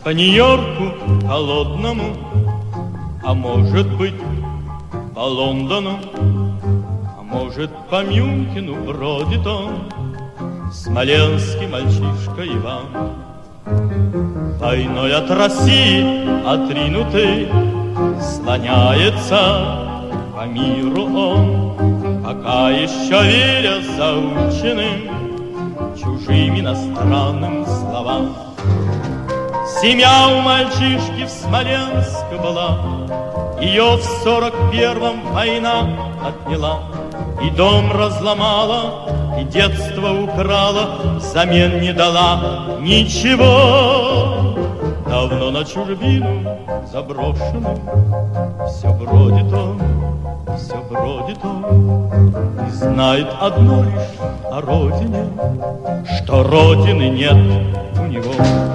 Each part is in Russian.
по Нью-Йорку холодному, а может быть по Лондону, а может по Мюнхену бродит он, смоленский мальчишка Иван. Войной от России отринутый слоняется по миру он, пока еще веря заученным чужим иностранным словам. Семья у мальчишки в Смоленске была, ее в 41-м война отняла, и дом разломала, и детство украла, взамен не дала ничего. Давно на чужбину заброшенную все бродит он, все бродит он, и знает одно лишь о родине, что родины нет у него.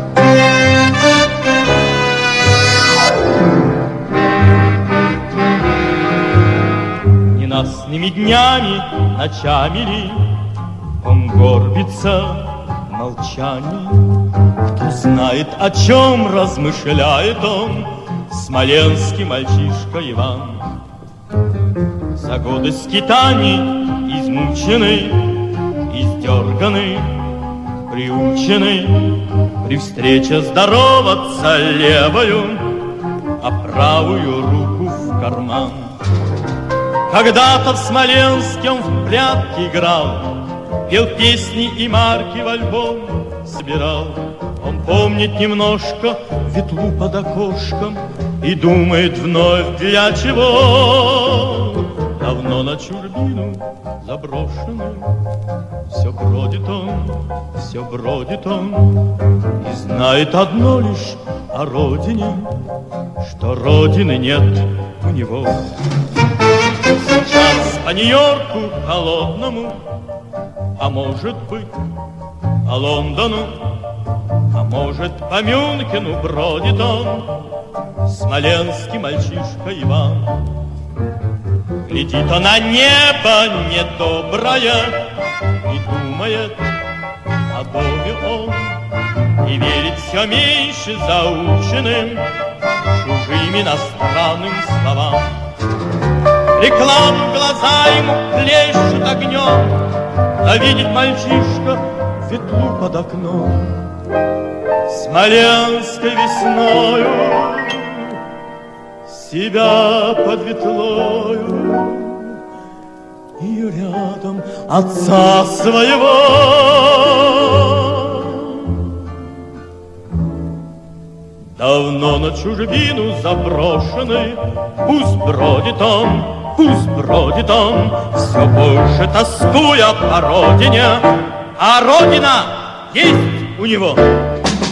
Ненастными днями, ночами ли он горбится в молчании? Кто знает, о чем размышляет он, смоленский мальчишка Иван. За годы скитаний измученный, издерганный, приученный, при встрече здороваться левою, а правую руку в карман. Когда-то в Смоленске он в прятки играл, пел песни и марки в альбом собирал. Он помнит немножко ветлу под окошком и думает вновь, для чего. Давно на чужбину заброшенную все бродит он, все бродит он, и знает одно лишь о родине, что родины нет у него. Сейчас по Нью-Йорку холодному, а может быть по Лондону, а может по Мюнхену бродит он, смоленский мальчишка Иван. Глядит он на небо недоброе и думает о доме он, и верит все меньше заученным чужим иностранным словам. Рекламу глаза ему плещут огнем, да видит мальчишка ветлу под окном. Смоленской весною себя под ветлою и рядом отца своего. Давно на чужбину заброшенный пусть бродит он, пусть бродит он, все больше тоскуя по родине, а родина есть у него.